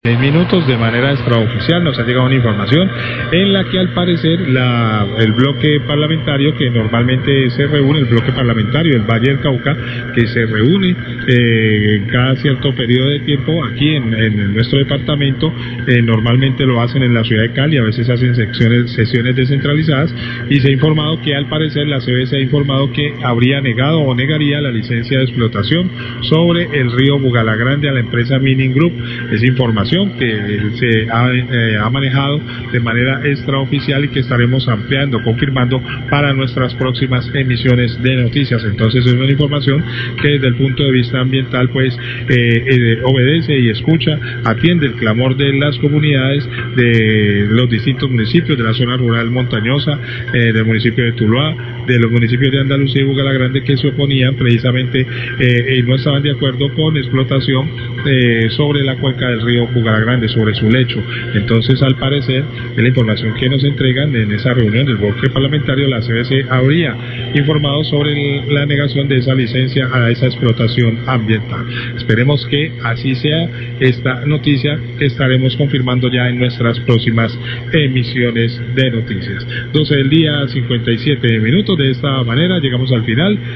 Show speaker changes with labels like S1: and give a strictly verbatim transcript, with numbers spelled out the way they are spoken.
S1: seis minutos de manera extraoficial nos ha llegado una información en la que al parecer la, el bloque parlamentario que normalmente se reúne, el bloque parlamentario del Valle del Cauca, que se reúne eh, cada cierto periodo de tiempo aquí en, en nuestro departamento, eh, normalmente lo hacen en la ciudad de Cali, a veces hacen secciones, sesiones descentralizadas, y se ha informado que al parecer la C B C ha informado que habría negado o negaría la licencia de explotación sobre el río Bugalagrande a la empresa Mining Group. Es información que se ha, eh, ha manejado de manera extraoficial y que estaremos ampliando, confirmando para nuestras próximas emisiones de noticias. Entonces es una información que desde el punto de vista ambiental pues eh, eh, obedece y escucha, atiende el clamor de las comunidades de los distintos municipios de la zona rural montañosa, eh, del municipio de Tuluá, de los municipios de Andalucía y Bugalagrande, que se oponían precisamente eh, y no estaban de acuerdo con explotación eh, sobre la cuenca del río Bugalagrande, sobre su lecho. Entonces, al parecer, en la información que nos entregan en esa reunión del bloque parlamentario, la C B C habría informado sobre el, la negación de esa licencia a esa explotación ambiental. Esperemos que así sea esta noticia que estaremos confirmando ya en nuestras próximas emisiones de noticias. doce del día, cincuenta y siete minutos. De esta manera llegamos al final